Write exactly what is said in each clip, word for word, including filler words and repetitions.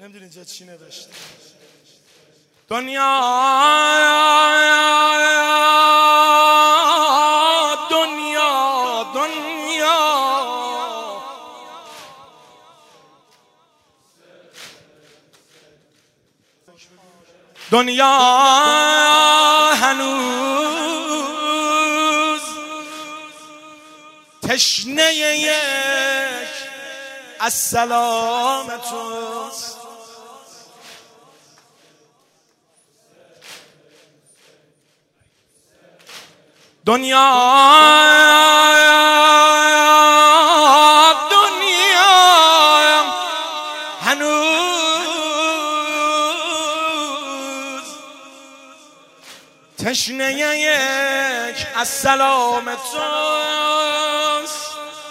نمیدونی اینجا چی نوشته. دنیا دنیا دنیا دنیا هنوز تشنه یک السلام توست. دنیا دنیا هنوز تشنه یک السلام توست.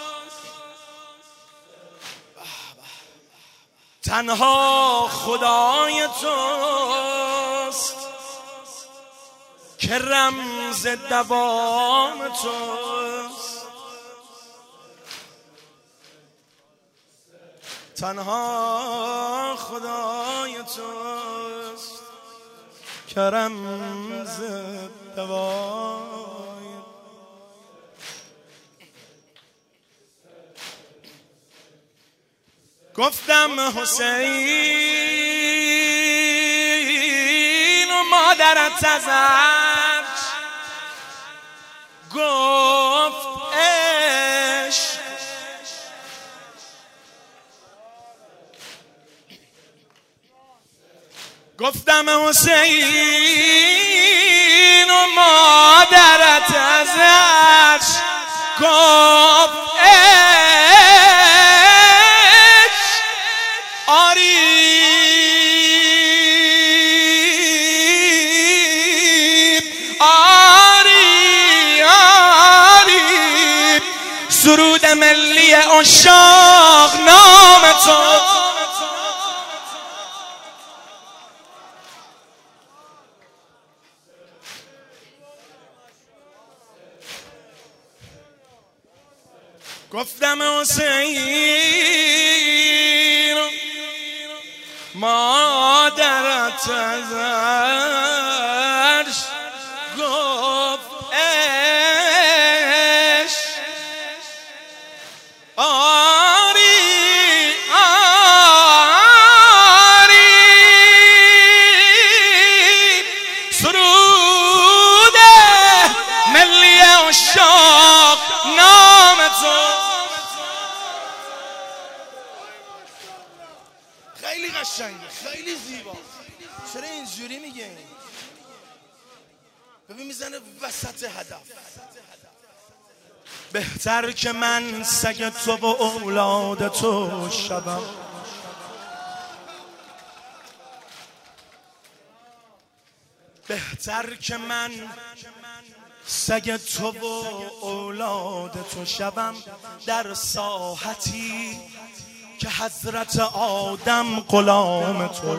تنها خدای توست که رمز دوام توست. تنها خدای توست که رمز دوام. گفتم حسین و مادرت ازش گفت عشق. گفتم حسین و مادرت ازش گفت سرود ملی عشاق نام تو. گفتم حسین مادرت ازش گفت آری آری سرود ملی عشاق نام تو. خیلی قشنگه، خیلی زیبا. چرا اینجوری میگه؟ این ببین میزنه وسط هدف. بهتر که من سگ تو و اولاد تو شبم. بهتر که من سگ تو و اولاد تو شبم در ساحتی که حضرت آدم غلام تو.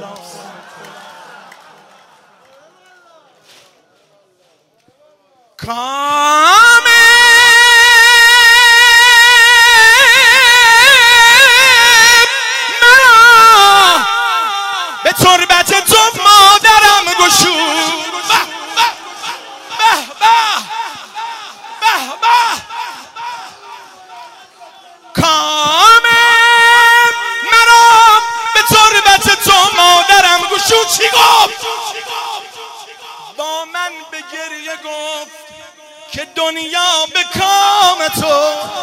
کام تربت تو مادرم گشود. به به به به به کام مرا به تربت تو مادرم گشود. چی گفت؟ با من به گریه گفت که دنیا به کام تو.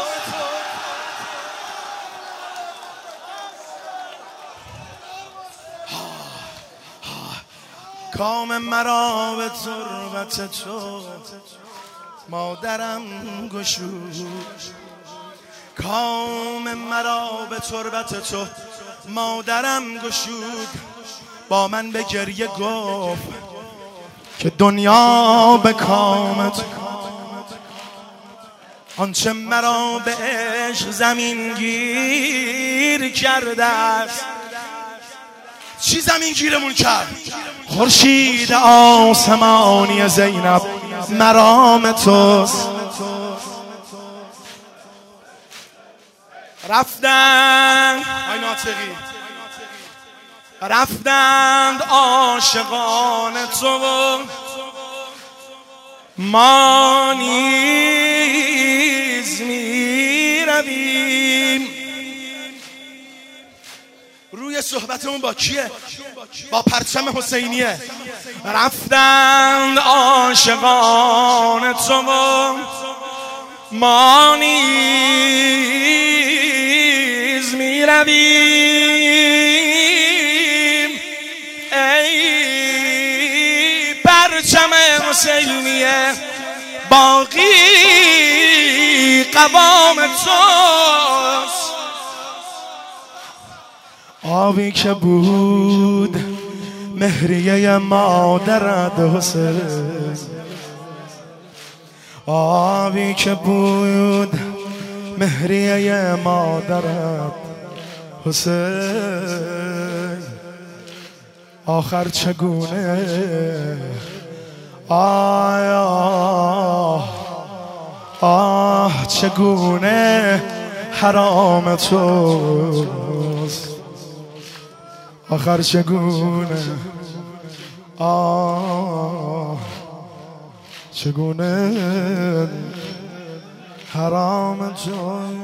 کام مرا به تربت تو مادرم گشود. کام مرا به تربت تو مادرم گشود. با من به گریه گفت که دنیا به کام تو. آنچه مرا به عشق زمین گیر کرده است. چی زمین گیرمون کرد؟ خورشید آسمانی زینب مرام توست. رفتن آی ناطقی رفتند عاشقان تو ما نیز می رویم. روی صحبتمون با کیه؟ با پرچم حسینیه. رفتند عاشقان تو ما نیز می رویم. ای پرچم حسینیه باقی قوام توست. آبی که بود مهریه مادرت حسین، آبی که بود مهریه مادرت حسین، آخر چگونه آیا آه چگونه حرام توست، آخر چگونه آه چگونه حرام توست.